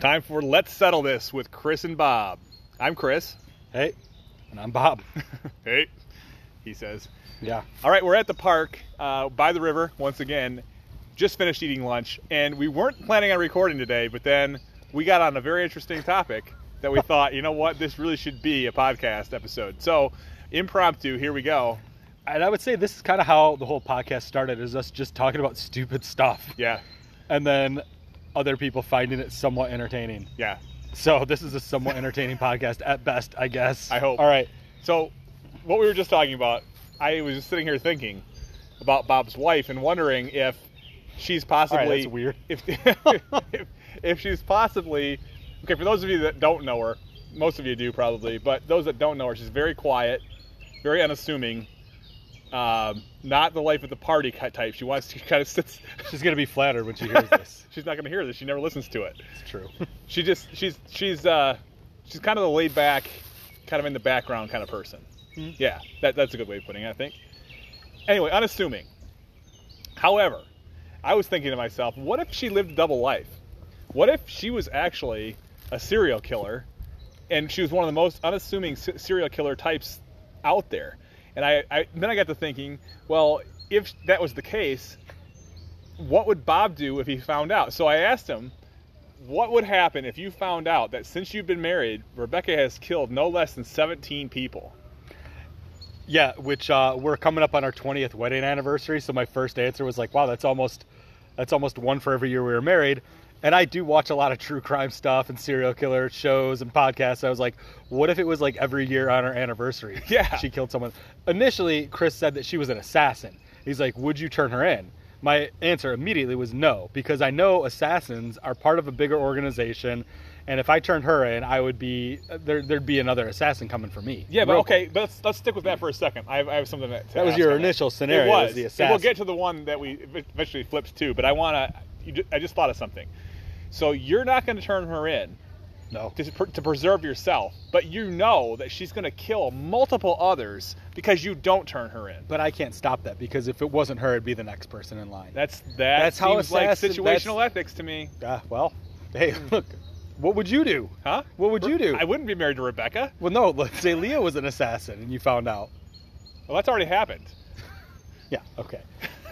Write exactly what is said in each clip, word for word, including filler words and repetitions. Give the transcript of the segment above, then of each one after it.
time for Let's Settle This with Chris and Bob. I'm Chris. Hey. And I'm Bob. Hey, he says. Yeah. All right, we're at the park uh, by the river once again. Just finished eating lunch, and we weren't planning on recording today, but then we got on a very interesting topic that we thought, you know what, this really should be a podcast episode. So, impromptu, here we go. And I would say this is kind of how the whole podcast started, is us just talking about stupid stuff. Yeah. And then other people finding it somewhat entertaining. Yeah. So this is a somewhat entertaining podcast at best, I guess. I hope. All right. So what we were just talking about, I was just sitting here thinking about Bob's wife and wondering if she's possibly... All right, that's weird. If, if, if she's possibly... Okay, for those of you that don't know her, most of you do probably, but those that don't know her, she's very quiet, very unassuming. Um, not the life at the party type. She wants to kind of sits. She's gonna be flattered when she hears this. She's not gonna hear this. She never listens to it. It's true. She just she's she's uh she's kind of the laid back, kind of in the background kind of person. Mm-hmm. Yeah, that that's a good way of putting it, I think. Anyway, unassuming. However, I was thinking to myself, what if she lived a double life? What if she was actually a serial killer, and she was one of the most unassuming serial killer types out there? And I, I then I got to thinking, well, if that was the case, what would Bob do if he found out? So I asked him, what would happen if you found out that since you've been married, Rebecca has killed no less than seventeen people? Yeah, which uh, we're coming up on our twentieth wedding anniversary. So my first answer was like, wow, that's almost that's almost one for every year we were married. And I do watch a lot of true crime stuff and serial killer shows and podcasts. I was like, what if it was like every year on our anniversary? Yeah. She killed someone. Initially, Chris said that she was an assassin. He's like, would you turn her in? My answer immediately was no, because I know assassins are part of a bigger organization. And if I turned her in, I would be, there, there'd be another assassin coming for me. Yeah, but Real okay, quick. but let's, let's stick with that for a second. I have, I have something to, to That was ask your on initial that. scenario. It was. was the And assassin. we'll get to the one that we eventually flips to, but I want to, I just thought of something. So you're not going to turn her in No. to, to preserve yourself, but you know that she's going to kill multiple others because you don't turn her in. But I can't stop that, because if it wasn't her, it'd be the next person in line. That's that That's how seems like assassin- situational that's- ethics to me. Ah, well, hey, look, what would you do? Huh? What would you do? I wouldn't be married to Rebecca. Well, no, let's say Leah was an assassin and you found out. Well, that's already happened. Yeah, okay.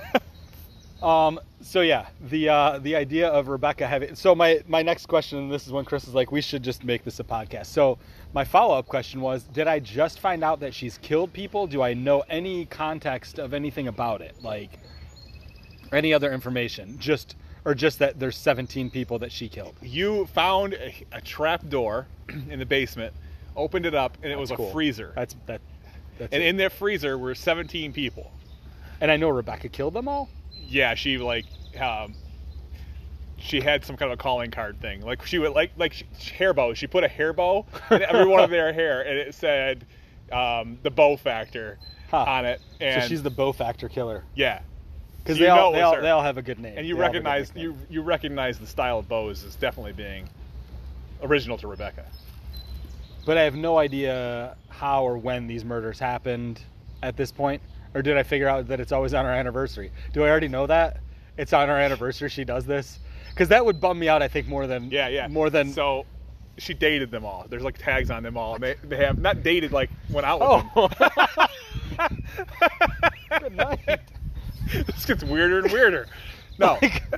um, so yeah, the uh, the idea of Rebecca having... So my, my next question, and this is when Chris is like, we should just make this a podcast. So my follow-up question was, did I just find out that she's killed people? Do I know any context of anything about it? Like, any other information? Just... Or just that there's seventeen people that she killed? You found a, a trap door in the basement, opened it up, and it That's was a cool. freezer. That's that. That's and it. in that freezer were seventeen people. And I know Rebecca killed them all? Yeah, she like um, she had some kind of a calling card thing. Like she would like like she, hair bow. She put a hair bow in every one of their hair, and it said um, the bow factor Huh. on it. And So she's the bow factor killer. yeah. Because You they, know all, it they, was all, her. they all have a good name. And you They all have a good recognize nickname. you you recognize the style of bows as definitely being original to Rebecca. But I have no idea how or when these murders happened at this point. Or did I figure out that it's always on our anniversary? Do I already know that? It's on our anniversary she does this? Because that would bum me out, I think, more than... Yeah, yeah. More than... So she dated them all. There's like tags on them all. And they, they have not dated like went out with them. Oh! Good night. This gets weirder and weirder. No.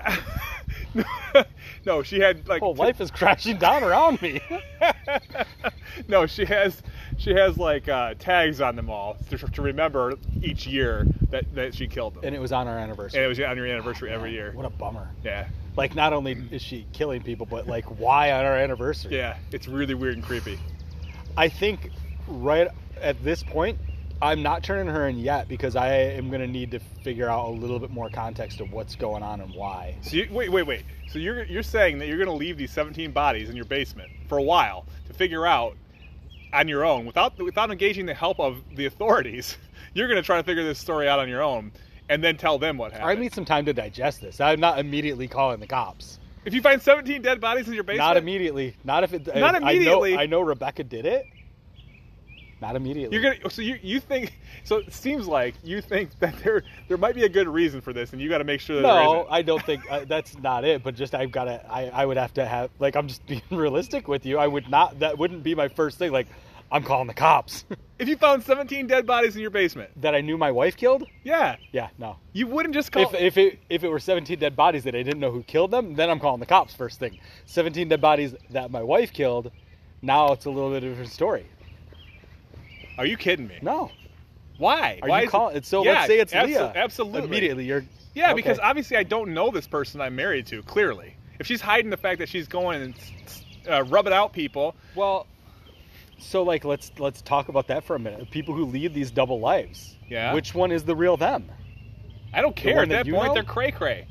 No, she had like Whole life is crashing down around me. No, she has she has like uh, tags on them all to, to remember each year that, that she killed them. And it was on our anniversary. And it was on your anniversary every year. What a bummer. Yeah. Like, not only is she killing people, but like, why on our anniversary? Yeah, it's really weird and creepy. I think right at this point, I'm not turning her in yet, because I am going to need to figure out a little bit more context of what's going on and why. So you, wait, wait, wait. So you're you're saying that you're going to leave these seventeen bodies in your basement for a while to figure out on your own without without engaging the help of the authorities. You're going to try to figure this story out on your own and then tell them what happened. I need some time to digest this. I'm not immediately calling the cops. If you find seventeen dead bodies in your basement, Not immediately. Not if it. Not I, immediately. I know, I know Rebecca did it. Not immediately. You're gonna. So you you think? So it seems like you think that there there might be a good reason for this, and you got to make sure that there No, isn't. I don't think uh, that's not it. But just I've got to. I I would have to have like I'm just being realistic with you. I would not. That wouldn't be my first thing. Like I'm calling the cops. If you found seventeen dead bodies in your basement, That I knew my wife killed. yeah, Yeah, no. you wouldn't just call. If if it if it were seventeen dead bodies that I didn't know who killed them, then I'm calling the cops first thing. seventeen dead bodies that my wife killed. Now it's a little bit of a different story. Are you kidding me? No. Why? Are Why you is calling? it- So Yeah, let's say it's abso- Leah. Absolutely. Immediately, you're. Yeah, okay. because obviously I don't know this person I'm married to. Clearly, if she's hiding the fact that she's going and uh, rubbing out people, Well, so like let's let's talk about that for a minute. People who lead these double lives. Yeah. Which one is the real them? I don't The care. one At that that you point, know? they're cray cray.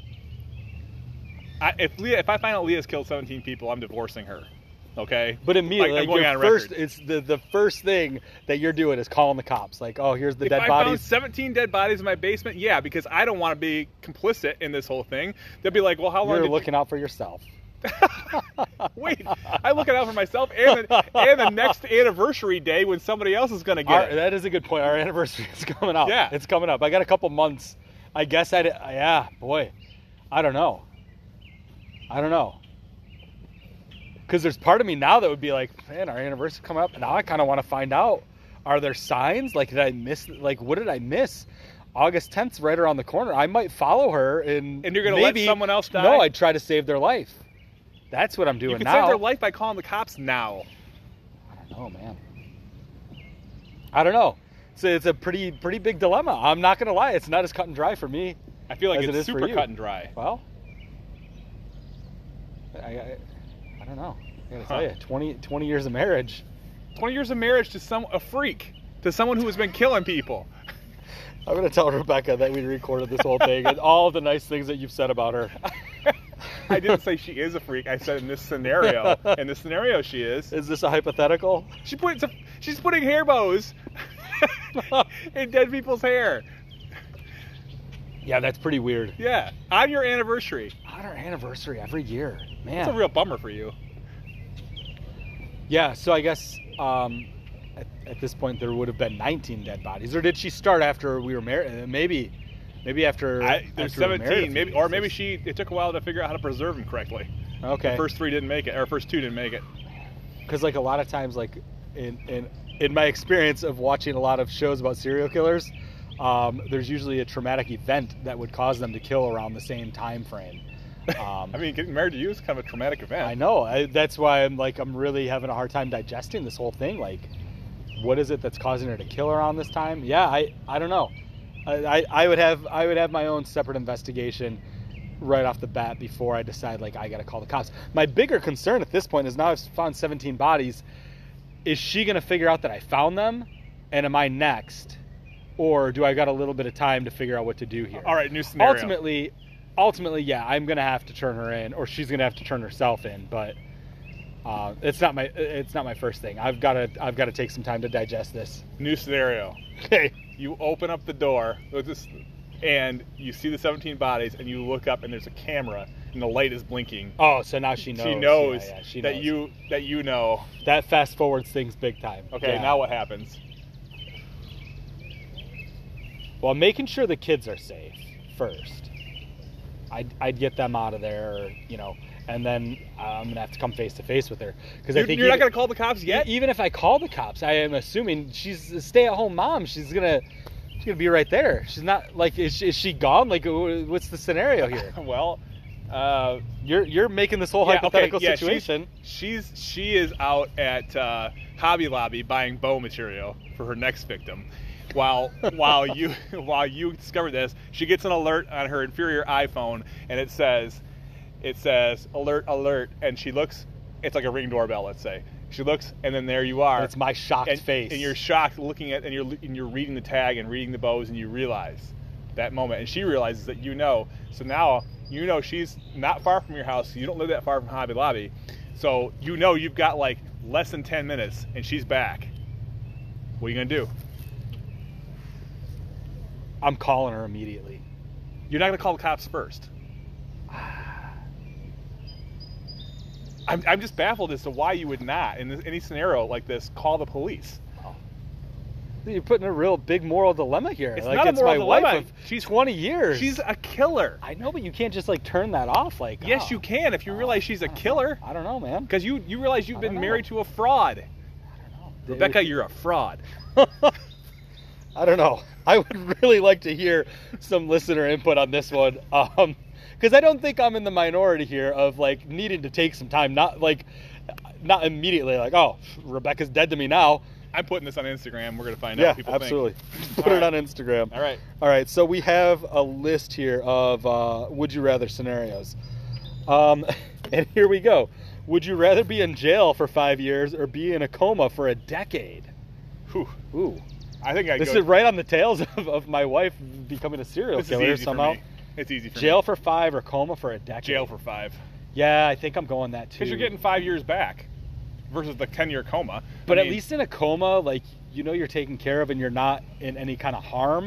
I, if Leah, if I find out Leah's killed seventeen people, I'm divorcing her. Okay. But immediately, Like, I'm like, going your on first, record. it's the the first thing that you're doing is calling the cops. Like, oh, here's the If dead I found bodies. seventeen dead bodies in my basement, yeah, because I don't want to be complicit in this whole thing. They'll be like, well, how long You're did looking out for yourself. you... Wait, I'm looking out for myself and the, and the next anniversary day when somebody else is going to get Our, it. that is a good point. Our anniversary is coming up. Yeah. It's coming up. I got a couple months. I guess I did. Yeah, boy. I don't know. I don't know. Because there's part of me now that would be like, man, our anniversary coming up. And now I kind of want to find out. Are there signs? Like, did I miss? Like, what did I miss? August tenth's right around the corner. I might follow her and And you're gonna let maybe- someone else die? No, I'd try to save their life. That's what I'm doing You can now. save their life by calling the cops now. Oh man, I don't know. So it's a pretty pretty big dilemma. I'm not gonna lie, it's not as cut and dry for me. I feel like As it it's is for super you. cut and dry. Well, I I, I don't know. I gotta tell Huh. you, twenty, twenty years of marriage. twenty years of marriage to some a freak, to someone who has been killing people. I'm gonna tell Rebecca that we recorded this whole thing and all the nice things that you've said about her. I didn't say she is a freak. I said in this scenario. In this scenario, she is. Is this a hypothetical? She put some, she's putting hair bows in dead people's hair. Yeah, that's pretty weird. Yeah, on your anniversary. On our anniversary every year, man. It's a real bummer for you. Yeah, so I guess um, at, at this point there would have been nineteen dead bodies, or did she start after we were married? Maybe, maybe after. I, there's after we were married a seventeen, few maybe, years. or maybe she. It took a while to figure out how to preserve them correctly. Okay. The first three didn't make it, or first two didn't make it. Because like a lot of times, like in in in my experience of watching a lot of shows about serial killers, um, there's usually a traumatic event that would cause them to kill around the same time frame. Um, I mean, getting married to you is kind of a traumatic event. I know. I, that's why I'm like I'm really having a hard time digesting this whole thing. Like, what is it that's causing her to kill around this time? Yeah, I I don't know. I, I, I would have I would have my own separate investigation right off the bat before I decide like I got to call the cops. My bigger concern at this point is now I've found seventeen bodies. Is she gonna figure out that I found them, and am I next, or do I got a little bit of time to figure out what to do here? All right, new scenario. Ultimately, ultimately, yeah, I'm gonna have to turn her in, or she's gonna have to turn herself in. But uh, it's not my it's not my first thing. I've got to I've got to take some time to digest this. New scenario. Okay. You open up the door with this, and you see the seventeen bodies, and you look up, and there's a camera, and the light is blinking. Oh, so now she knows. She knows Yeah, yeah, she that knows. you that you know. That fast forwards things big time. Okay, Yeah. now what happens? Well, making sure the kids are safe first. I'd, I'd get them out of there, or, you know, and then uh, I'm gonna have to come face to face with her because I You're, think you're not even- gonna call the cops yet. E- Even if I call the cops, I am assuming she's a stay-at-home mom. She's gonna, she's gonna be right there. She's not like, is she, is she gone? Like, wh- what's the scenario here? Well, uh, You're you're making this whole yeah, okay, hypothetical yeah, she's- situation. She's, she is out at uh, Hobby Lobby buying bow material for her next victim. While while you while you discover this, she gets an alert on her inferior iPhone, and it says, it says alert alert, and she looks. It's like a Ring doorbell, let's say. She looks, and then there you are. And it's my shocked and, face. and you're shocked looking at, and you're and you're reading the tag and reading the bows, and you realize that moment, and she realizes that you know. So now you know she's not far from your house. You don't live that far from Hobby Lobby, so you know you've got like less than ten minutes, and she's back. What are you gonna do? I'm calling her immediately. You're not gonna call the cops first. I'm, I'm just baffled as to why you would not, in this, any scenario like this, call the police. You're putting a real big moral dilemma here. It's like, not a it's moral my dilemma. wife of She's twenty years. She's a killer. I know, but you can't just like turn that off. Like, Yes, oh, you can if you realize she's a killer. I don't know, man. Because you you realize you've I been don't know. married to a fraud. I don't know. Rebecca, you're a fraud. I don't know. I would really like to hear some listener input on this one, um, because I don't think I'm in the minority here of like needing to take some time, not like, not immediately like, oh, Rebecca's dead to me now. I'm putting this on Instagram. We're gonna find out Yeah, what people absolutely. think. Put All it right. on Instagram. All right. All right. So we have a list here of uh, would you rather scenarios, um, and here we go. Would you rather be in jail for five years or be in a coma for a decade? Whew. Ooh. I think I This go. is right on the tails of, of my wife becoming a serial This is killer easy somehow. for me. It's easy for Jail me. for five or coma for a decade. Jail for five. Yeah, I think I'm going that too. Because you're getting five years back versus the ten-year coma. But I at mean, least in a coma, like you know, you're taken care of and you're not in any kind of harm.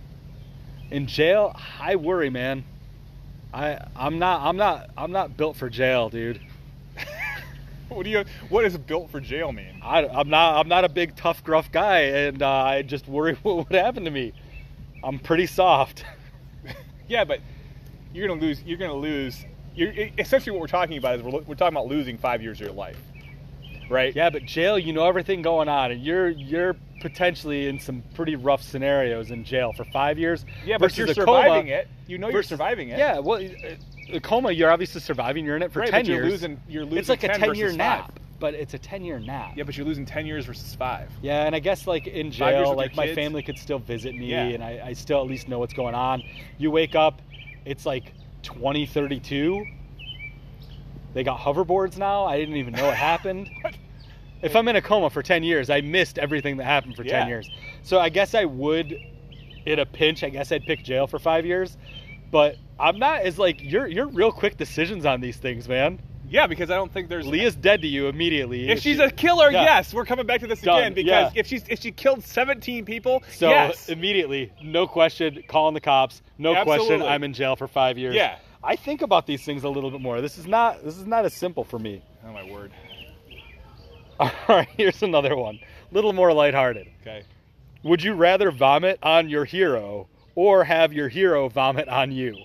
In jail, I worry, man. I I'm not I'm not I'm not built for jail, dude. what do you? What does built for jail mean? I, I'm not I'm not a big tough gruff guy, and uh, I just worry what would happen to me. I'm pretty soft. Yeah, but you're gonna lose. You're gonna lose. You're essentially what we're talking about is we're, we're talking about losing five years of your life, right? Yeah, but jail, you know everything going on, and you're you're potentially in some pretty rough scenarios in jail for five years. Yeah, but versus you're a surviving coma, it. You know you're versus- surviving it. Yeah, well, a coma, you're obviously surviving. You're in it for right, ten but you're years. losing. You're losing. It's like a ten ten-year versus nap, five. but it's a ten-year nap. Yeah, but you're losing ten years versus five. Yeah, and I guess like in Five years jail, with like your my kids. family could still visit me, Yeah. and I, I still at least know what's going on. You wake up, it's like twenty thirty-two. They got hoverboards now. I didn't even know it happened. What? If I'm in a coma for ten years, I missed everything that happened for Yeah. ten years. So I guess I would, in a pinch, I guess I'd pick jail for five years. But I'm not as like, you're you're real quick decisions on these things, man. Yeah, because I don't think there's. Leah's dead to you immediately. If she's a killer, Yeah. yes, we're coming back to this Done, again because yeah. if she's if she killed seventeen people, So yes, immediately, no question, calling the cops, no question, Absolutely. I'm in jail for five years. Yeah. I think about these things a little bit more. This is not this is not as simple for me. oh my word. All right, here's another one. A little more lighthearted. Okay. Would you rather vomit on your hero or have your hero vomit on you?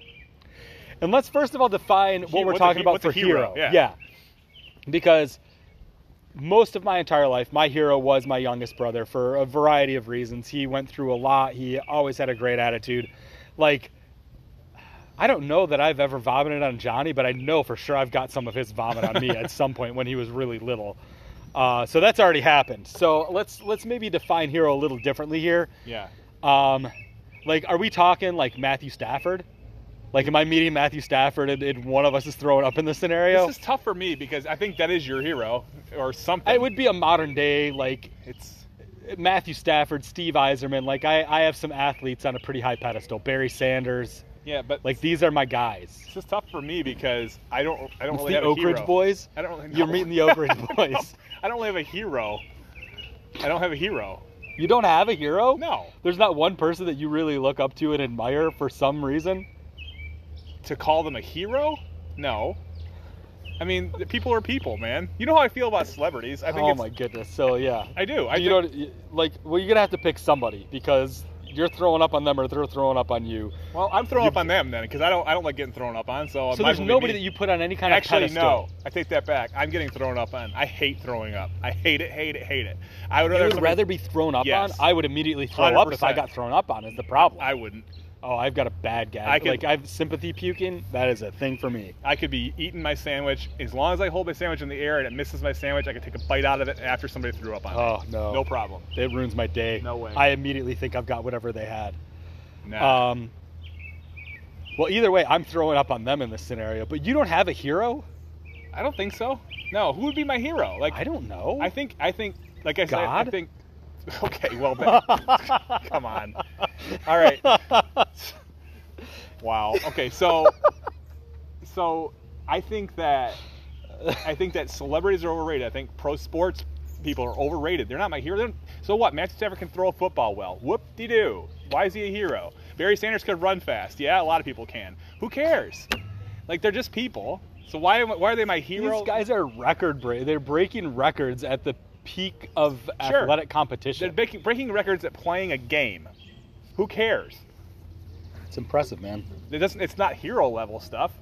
And let's first of all define what He- we're what's a talking he- about what's a for hero? hero. Yeah. Because most of my entire life, my hero was my youngest brother for a variety of reasons. He went through a lot. He always had a great attitude. Like, I don't know that I've ever vomited on Johnny, but I know for sure I've got some of his vomit on me at some point when he was really little. Uh, so that's already happened. So let's let's maybe define hero a little differently here. Yeah. Um, like, are we talking like Matthew Stafford? Like, am I meeting Matthew Stafford and, and one of us is throwing up in the scenario? This is tough for me because I think that is your hero or something. It would be a modern day, like, It's Matthew Stafford, Steve Eiserman. Like, I, I have some athletes on a pretty high pedestal. Barry Sanders. yeah, but Like, these are my guys. this is tough for me because I don't I don't It's really the have Oak a hero. Ridge Boys. I don't really. You're no. meeting the Oak Ridge Boys. No, I don't really have a hero. I don't have a hero. You don't have a hero? No. There's not one person that you really look up to and admire for some reason? To call them a hero? No. I mean, the people are people, man. You know how I feel about celebrities. I think Oh it's, my goodness. So, yeah. I do. I you think, don't, like, well, you're going to have to pick somebody because you're throwing up on them or they're throwing up on you. well, I'm throwing you- up on them then because I don't I don't like getting thrown up on. So, it So might there's as well be nobody me. that you put on any kind of Actually, pedestal. no. I take that back. I'm getting thrown up on. I hate throwing up. I hate it, hate it, hate it. I would You rather would somebody- rather be thrown up Yes. on? I would immediately throw one hundred up if I percent. got thrown up on is the problem. I wouldn't. Oh, I've got a bad gag. I could- like, I have sympathy puking. That is a thing for me. I could be eating my sandwich. As long as I hold my sandwich in the air and it misses my sandwich, I could take a bite out of it after somebody threw up on Oh, me. no. No problem. It ruins my day. No way. I immediately think I've got whatever they had. Nah. Um, well, either way, I'm throwing up on them in this scenario. But you don't have a hero? I don't think so. No. Who would be my hero? Like I don't know. I think I think like I said I God? think okay, well then. Come on. All right. Wow. Okay, so so I think that I think that celebrities are overrated. I think pro sports people are overrated. They're not my hero. They're, so what? Matthew Stafford can throw a football well. Whoop-de-doo. Why is he a hero? Barry Sanders could run fast. Yeah, a lot of people can. Who cares? Like, they're just people. So why am, why are they my hero? These guys are record break. They're breaking records at the peak of Sure. athletic They're competition. breaking, breaking records at playing a game. Who cares? It's impressive, man. It doesn't. It's not hero level stuff.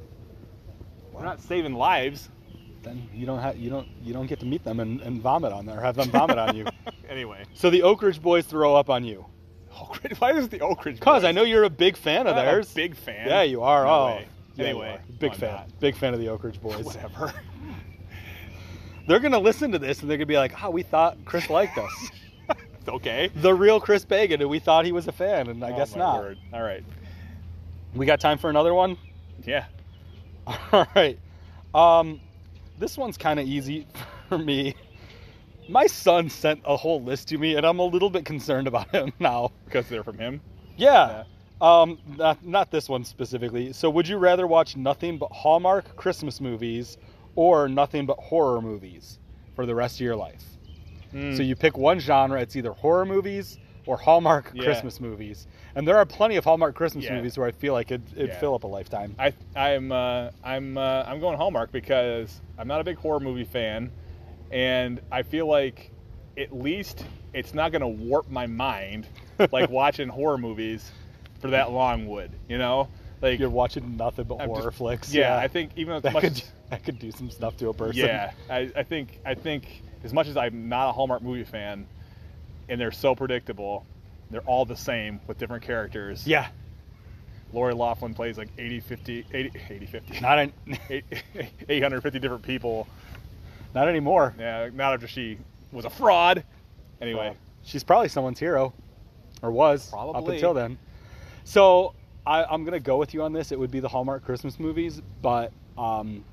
We're not saving lives. Then you don't have you don't you don't get to meet them and, and vomit on them or have them vomit on you. Anyway, So the Oak Ridge Boys throw up on you. Oak Ridge, why is the Oak Ridge? Cause Boys? I know you're a big fan of I'm not a theirs. big fan. Yeah, you are. No oh, way. Yeah, Anyway, you are. big I'm fan. not. Big fan of the Oak Ridge Boys. Whatever. They're gonna listen to this and they're gonna be like, "Oh, we thought Chris liked us." It's okay. The real Chris Bagan, and we thought he was a fan, and I Oh, guess my not. word. All right. We got time for another one. Yeah. All right. Um, this one's kind of easy for me. My son sent a whole list to me, and I'm a little bit concerned about him now. Because they're from him. Yeah. Um, not, not this one specifically. So would you rather watch nothing but Hallmark Christmas movies or nothing but horror movies for the rest of your life? Mm. So you pick one genre. It's either horror movies or Hallmark Yeah. Christmas movies. And there are plenty of Hallmark Christmas Yeah. movies where I feel like it'd, it'd Yeah. fill up a lifetime. I I'm uh, I'm uh, I'm going Hallmark because I'm not a big horror movie fan, and I feel like at least it's not going to warp my mind like watching horror movies for that long would. You know, like You're watching nothing but I'm horror just- flicks. Yeah, I think even as that much could, as, that could do some stuff to a person. yeah, I, I think I think as much as I'm not a Hallmark movie fan, and they're so predictable, they're all the same with different characters. Yeah. Lori Loughlin plays like eighty, fifty, eighty, eighty, fifty, Not an, eight- eight hundred fifty different people. not anymore. Yeah, not after she was a fraud. Anyway, Well, she's probably someone's hero, or was up Probably. until then. So I, I'm gonna go with you on this. It would be the Hallmark Christmas movies, but um,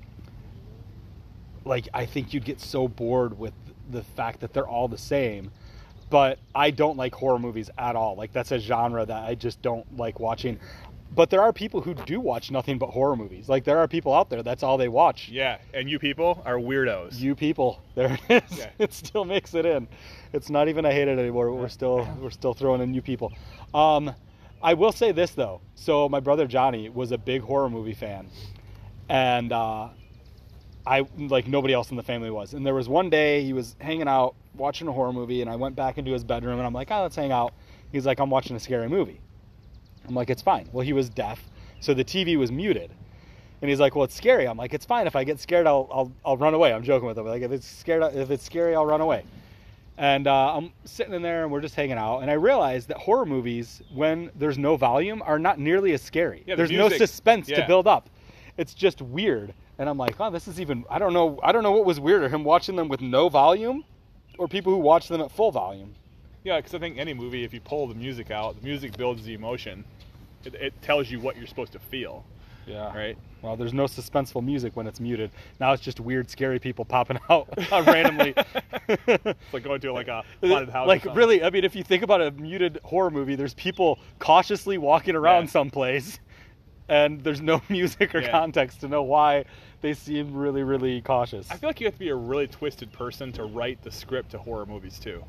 like I think you'd get so bored with the fact that they're all the same. But I don't like horror movies at all. Like that's a genre that I just don't like watching. But there are people who do watch nothing but horror movies. Like there are people out there that's all they watch. yeah, and you people are weirdos. You people, there it is. Yeah. It still makes it in. It's not even I hate it anymore. We're still we're still throwing in you people. Um, I will say this though. So my brother Johnny was a big horror movie fan, and uh, I like nobody else in the family was. And there was one day he was hanging out watching a horror movie, and I went back into his bedroom and I'm like, oh, let's hang out. He's like, I'm watching a scary movie. I'm like, it's fine. Well, he was deaf, so the T V was muted. And he's like, well, it's scary. I'm like, it's fine. If I get scared, I'll I'll, I'll run away. I'm joking with him. Like, if it's scared, if it's scary, I'll run away. And uh, I'm sitting in there, and we're just hanging out. And I realized that horror movies, when there's no volume, are not nearly as scary. Yeah, the there's no music- suspense to yeah. build up. It's just weird. And I'm like, oh, this is even. I don't know. I don't know what was weirder, him watching them with no volume, or people who watch them at full volume. Yeah, because I think any movie, if you pull the music out, the music builds the emotion. It, it tells you what you're supposed to feel, Yeah. right? Well, there's no suspenseful music when it's muted. Now it's just weird, scary people popping out randomly. It's like going to like a haunted house. or Like something. really, I mean, if you think about a muted horror movie, there's people cautiously walking around Yeah. someplace, and there's no music or Yeah. context to know why they seem really, really cautious. I feel like you have to be a really twisted person to write the script to horror movies too.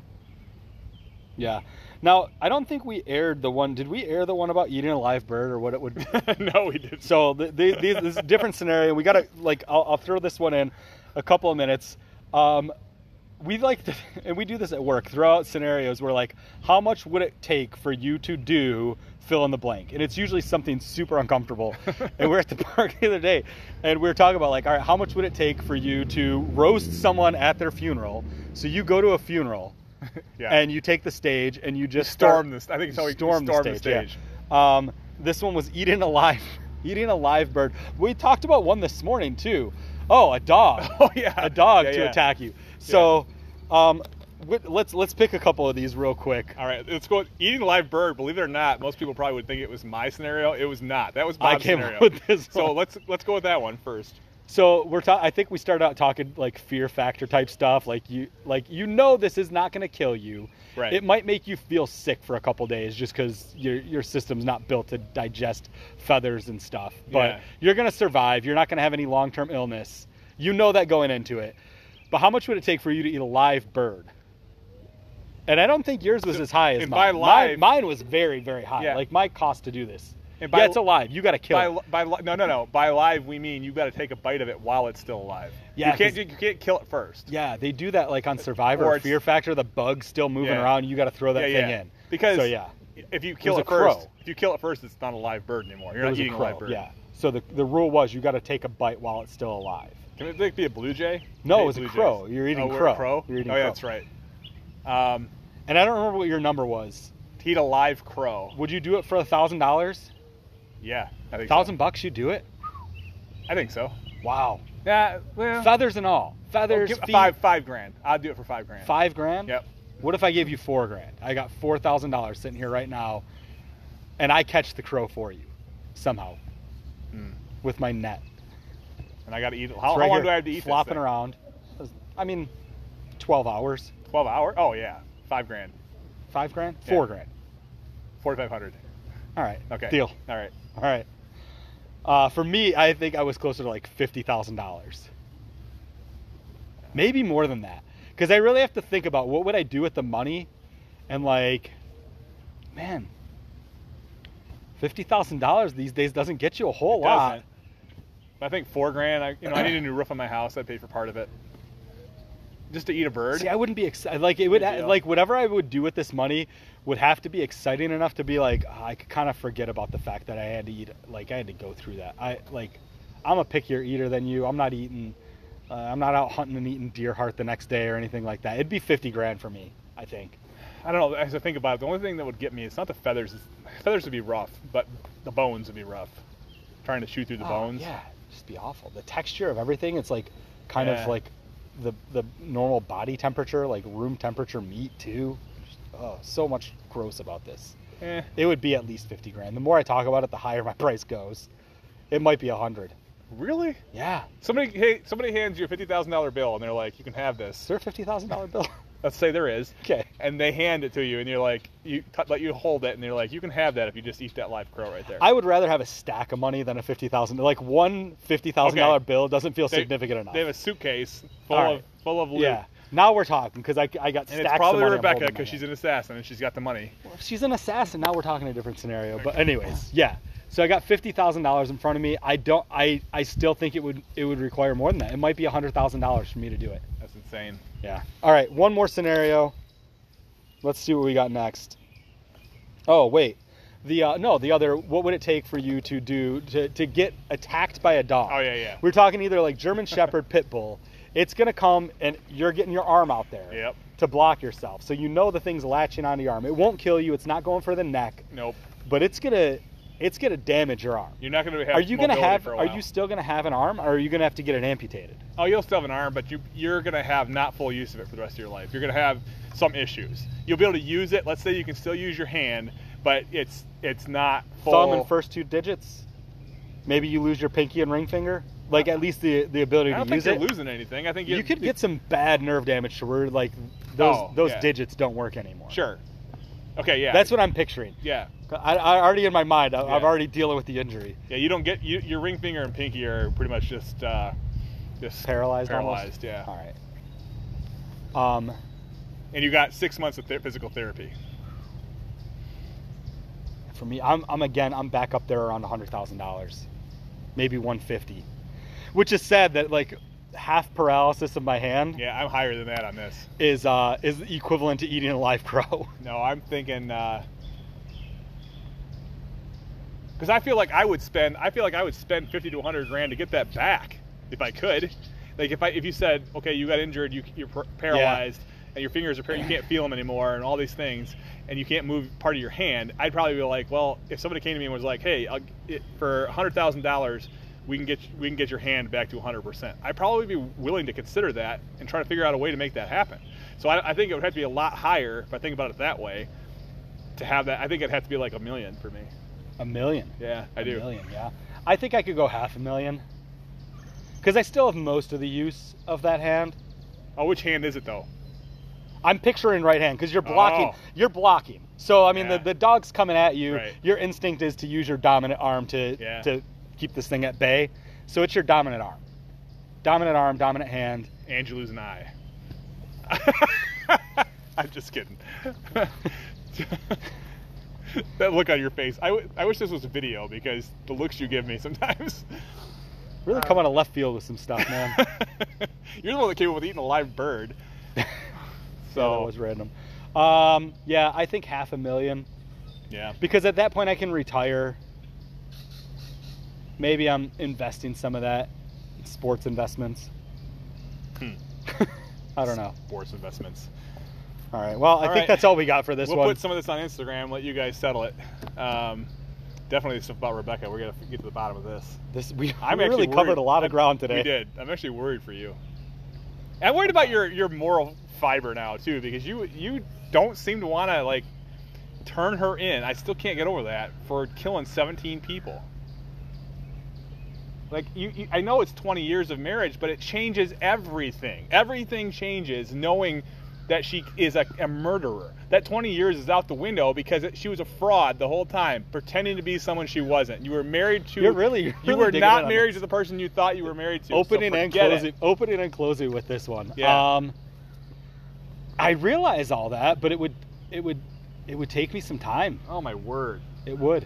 Yeah. Now, I don't think we aired the one. Did we air the one about eating a live bird or what it would? No, we didn't. So the, the, the, this is a different scenario. We got to like. I'll, I'll throw this one in a couple of minutes. Um, we like to, and we do this at work. Throw out scenarios where like, how much would it take for you to do fill in the blank? And it's usually something super uncomfortable. And we're at the park the other day, and we were talking about like, all right, how much would it take for you to roast someone at their funeral? So you go to a funeral. Yeah. And you take the stage and you just storm start, this. I think it's how we storm, storm the the stage. stage. Yeah. Um, this one was eating a live, eating a live bird. We talked about one this morning too. Oh, a dog. Oh yeah, A dog Yeah, to yeah. attack you. So, um, wi- let's let's pick a couple of these real quick. All right, let's go. with eating a live bird. Believe it or not, most people probably would think it was my scenario. It was not. That was I Bob's came scenario. up with this So one. let's let's go with that one first. So we're ta- I think we started out talking like fear factor type stuff. Like you, like you know, this is not going to kill you. Right. It might make you feel sick for a couple days just because your your system's not built to digest feathers and stuff. But Yeah. you're going to survive. You're not going to have any long term illness. You know that going into it. But how much would it take for you to eat a live bird? And I don't think yours was as high as And mine. by live- mine. Mine was very, very high. Yeah. Like my cost to do this. And by, yeah, it's alive. You got to kill by, it. by, by no no no by live we mean you got to take a bite of it while it's still alive. Yeah, you can't 'cause- you can't kill it first. Yeah, they do that like on Survivor Or or it's- Fear Factor. The bug's still moving Yeah. around. You got to throw that yeah, thing yeah. in. Because so yeah, if you kill was it a crow. first, if you kill it first, it's not a live bird anymore. You're it not was a eating a, crow. live bird. Yeah. So the the rule was you got to take a bite while it's still alive. Can it like, be a blue jay? No, Hey, it was a blue crow. jays. You're eating oh, we're crow. a crow. You're eating oh yeah, crow. that's right. Um, And I don't remember what your number was. to eat a live crow. Would you do it for a thousand dollars? Yeah, I think Thousand so. bucks? You do it? I think so. Wow. Yeah, well, Feathers and all. oh, Feathers. give- feet, five five grand. I'll do it for five grand. Five grand. Yep. What if I gave you four grand? I got four thousand dollars sitting here right now, and I catch the crow for you, somehow, Hmm. with my net. And I got to eat. It's How, right how long here, do I have to eat flopping this thing? around. I mean, twelve hours. Twelve hours? Oh yeah, five grand. Five grand? Yeah. Four grand. Forty five hundred. All right. Okay. Deal. All right. All right. Uh, for me, I think I was closer to like fifty thousand dollars. Maybe more than that. Because I really have to think about what would I do with the money, and like, man, fifty thousand dollars these days doesn't get you a whole It lot. doesn't. I think four grand. I, you know, I need a new roof on my house. I'd pay for part of it. Just to eat a bird. See, I wouldn't be excited. Like it would, Good deal. like whatever I would do with this money would have to be exciting enough to be like, oh, I could kind of forget about the fact that I had to eat. Like I had to go through that. I like, I'm a pickier eater than you. I'm not eating. Uh, I'm not out hunting and eating deer heart the next day or anything like that. It'd be fifty grand for me, I think. I don't know. As I think about it, the only thing that would get me, it's not the feathers. It's, feathers would be rough, but the bones would be rough. Trying to shoot through the Oh, bones. yeah, just be awful. The texture of everything. It's like kind Yeah. of like the the normal body temperature, like room temperature meat too. Just, oh, so much gross about this. Eh. It would be at least fifty grand. The more I talk about it, the higher my price goes. It might be a hundred. Really? Yeah. Somebody, hey, somebody hands you a fifty thousand dollar bill, and they're like, "You can have Is this." there a fifty thousand dollar bill? Let's say there is. Okay. And they hand it to you, and you're like, you t- let you hold it, and they're like, "You can have that if you just eat that live crow right there." I would rather have a stack of money than a fifty thousand. Like one fifty thousand dollar Okay. bill doesn't feel They- significant enough. They have a suitcase full All of right. full of loot. Yeah. Now we're talking because I, I got And stacks it's probably of money. I'm Rebecca holding in my because she's hand. an assassin and she's got the money. Well, if she's an assassin, now we're talking a different scenario. But anyways, yeah. So I got fifty thousand dollars in front of me. I don't. I, I still think it would it would require more than that. It might be a hundred thousand dollars for me to do it. That's insane. Yeah. All right. One more scenario. Let's see what we got next. Oh wait, the uh, no the other. What would it take for you to do to to get attacked by a dog? Oh yeah, yeah. We're talking either like German Shepherd, Pit Bull. It's gonna come and you're getting your arm out there. Yep. To block yourself, so you know the thing's latching onto your arm. It won't kill you. It's not going for the neck, Nope. but it's gonna it's gonna damage your arm. You're not going to have. Are you gonna mobility have? For a Are while. you still gonna have an arm, or are you gonna have to get it amputated? Oh, you'll still have an arm, but you you're going to have not full use of it for the rest of your life. You're going to have some issues. You'll be able to use it. Let's say you can still use your hand, but it's it's not full. Thumb and first two digits. Maybe you lose your pinky and ring finger. Like at least the the ability I don't to think use you're it. losing anything. I think You you could get some bad nerve damage to where like those Oh, those yeah. digits don't work anymore. Sure. Okay. Yeah. That's what I'm picturing. Yeah. I, I already in my mind. I, Yeah. I'm already dealing with the injury. Yeah. You don't get you, your ring finger and pinky are pretty much just uh, just Paralyzed. Paralyzed. Almost? Yeah. All right. Um. And you got six months of th- physical therapy. For me, I'm, I'm again, I'm back up there around a hundred thousand dollars, maybe one fifty, which is sad that like half paralysis of my hand Yeah, I'm higher than that on this. is uh is equivalent to eating a live crow. No, I'm thinking because I feel like I would spend I feel like I would spend fifty to a hundred grand to get that back if I could. Like if I if you said, okay, you got injured, you you're par- paralyzed, and your fingers are par- you can't feel them anymore, and all these things, and you can't move part of your hand, I'd probably be like, well, if somebody came to me and was like, hey, I'll, it, for a hundred thousand dollars, we can get we can get your hand back to a hundred percent. I'd probably be willing to consider that and try to figure out a way to make that happen. So I, I think it would have to be a lot higher if I think about it that way. To have that, I think it'd have to be like a million for me. A million. Yeah, I a do. million, yeah. I think I could go half a million. Because I still have most of the use of that hand. Oh, which hand is it though? I'm picturing right hand because you're blocking. Oh. You're blocking. So I mean, Yeah. the, the dog's coming at you. Right. Your instinct is to use your dominant arm to Yeah. to keep this thing at bay. So it's your dominant arm. Dominant arm, dominant hand. And you lose an eye. I'm just kidding. That look on your face. I, w- I wish this was a video because the looks you give me sometimes. Really Uh, come out of left field with some stuff, man. You're the one that came up with eating a live bird. So Yeah, that was random. Um, yeah, I think half a million. yeah. Because at that point I can retire. Maybe I'm investing some of that in sports investments. Hmm. I don't know. Sports investments. All right. Well, I All think right. that's all we got for this We'll one. put some of this on Instagram. Let you guys settle it. Um, definitely the stuff about Rebecca. We're gonna get to the bottom of this. This we, I'm we actually really covered worried. a lot of ground today. We did. I'm actually worried for you. I'm worried about your your moral fiber now too, because you you don't seem to want to like turn her in. I still can't get over that for killing seventeen people. Like you, you I know it's twenty years of marriage, but it changes everything. Everything changes knowing that she is a, a murderer. That twenty years is out the window because it, she was a fraud the whole time, pretending to be someone she wasn't. You were married to. You're really- you're you really were digging not in on married this. to the person you thought you were married to. Opening so and forget closing. it. Opening and closing with this one. Yeah. Um, I realize all that, but it would, it would, it would take me some time. Oh my word! It would.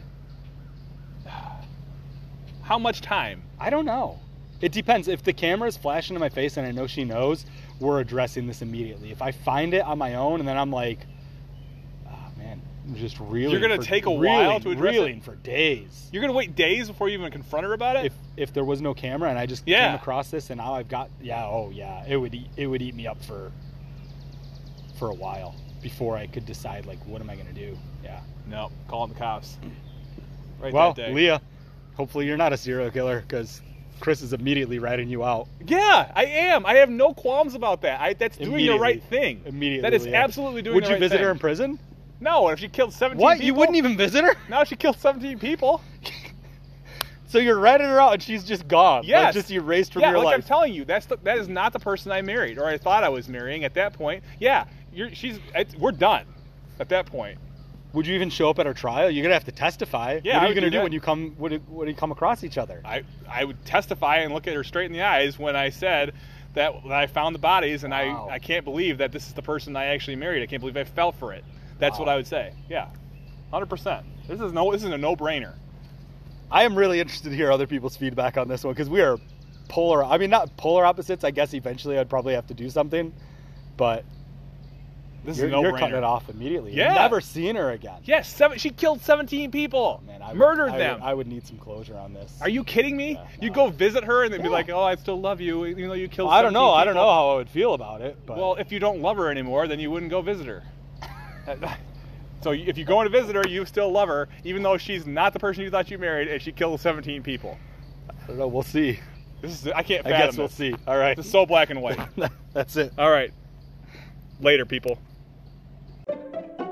How much time? I don't know. It depends. If the camera is flashing in my face and I know she knows, we're addressing this immediately. If I find it on my own and then I'm like, oh man, I'm just reeling. You're gonna for- take a reeling, while to address it? reeling for days. You're gonna wait days before you even confront her about it? If if there was no camera and I just Yeah. came across this and now I've got yeah oh yeah it would eat, it would eat me up for for a while before I could decide like what am I gonna do. Yeah. No, calling the cops. Right Well, that day. Leah, hopefully you're not a serial killer because Chris is immediately ratting you out. Yeah, I am. I have no qualms about that. I, that's doing the Immediately. right thing. Immediately, That is Leah. absolutely doing Would the you right visit thing. her in prison? No, if she killed seventeen What? people. You wouldn't even visit her? Now she killed seventeen people. So you're ratting her out and she's just gone. Like, Yes. just erased from yeah, your like life. I'm telling you, that's the, that is not the person I married, or I thought I was marrying at that point. Yeah, you're, she's. It's, we're done at that point. Would you even show up at her trial? You're gonna have to testify. Yeah, What I are you would gonna do do that. when you come when, it- when you come across each other? I I would testify and look at her straight in the eyes when I said that, that I found the bodies, and Wow. I I can't believe that this is the person I actually married. I can't believe I fell for it. That's what Wow. I would say. Yeah, one hundred percent. This is no. This is a no-brainer. I am really interested to hear other people's feedback on this one because we are polar. I mean, not polar opposites. I guess eventually I'd probably have to do something, but This you're, is a no-brainer. you're cutting it off immediately. Yeah. You've never seen her again. Yes, seven, she killed seventeen people. Man, I would- murdered I them. Would, I would need some closure on this. Are you kidding me? Yeah, You no. go visit her and then be Yeah. like, "Oh, I still love you," even though you killed. I don't know. seventeen I don't people. know how I would feel about it. But Well, if you don't love her anymore, then you wouldn't go visit her. So if you go in to visit her, you still love her, even though she's not the person you thought you married, and she killed seventeen people. I don't know. We'll see. This is I can't I fathom guess we'll this. see. All right. This is so black and white. That's it. All right, later, people.